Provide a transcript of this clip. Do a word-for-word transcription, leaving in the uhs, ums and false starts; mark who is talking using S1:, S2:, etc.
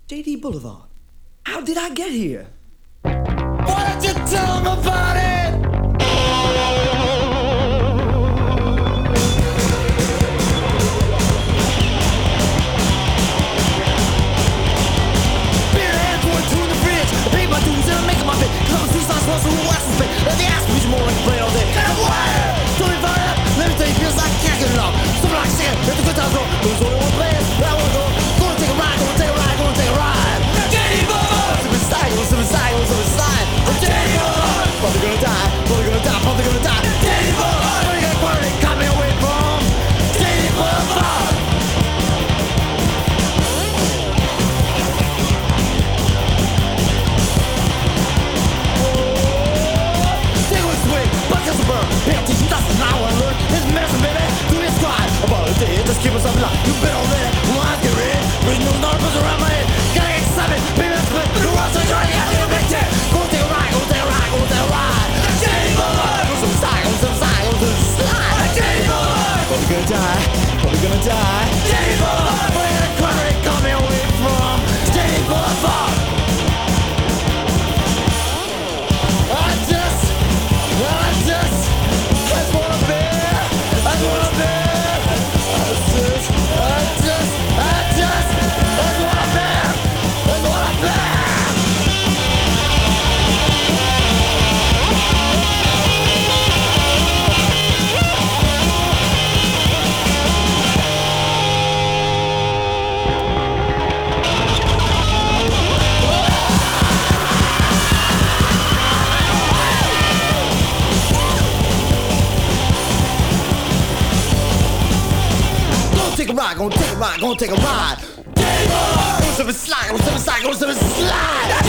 S1: J D Boulevard. How did I get here?
S2: Why don't you tell them about it? Beer hands going to the bridge. I paid my dues and I'm making my bid. Cause I'm two sides plus who else is big. Let the ass me more like play all day. Get away! Don't be fired up. Let me tell you, feels like I can't get it off. Something like saying, let the good times roll. There's only one place where I wanna go. Gonna take a ride, gonna take a ride, gonna take a ride. J D Boulevard! Super style, super style, super slide. J D Boulevard! Probably gonna die, probably gonna die, probably gonna die. J D Boulevard! Where you got quarry, got me away from J D Boulevard! Take a swing, buckets of burn. Pick up these dust and I wanna learn. It's medicine, baby, do your squad. About a day, just keep us up alive. You better already, lines get red. Bring no numbers around my head. Gotta get excited, baby, that's split. The world's so dry, you gotta get a big check. Go take a ride, go take a ride, go take a ride. J D Boulevard! Go some side, go some side, go some slide. J D Boulevard! Probably gonna die, probably gonna die. J D Boulevard! Where you got quarry, got me away from J D Boulevard! I just, I just, I just wanna be, I just wanna be. I just, I just, I just, I just wanna be, I just wanna be. Gonna take a ride, gonna take a ride, gonna take a ride. J D Boulevard! Go slip and slide, go slip and slide, go slip and slide.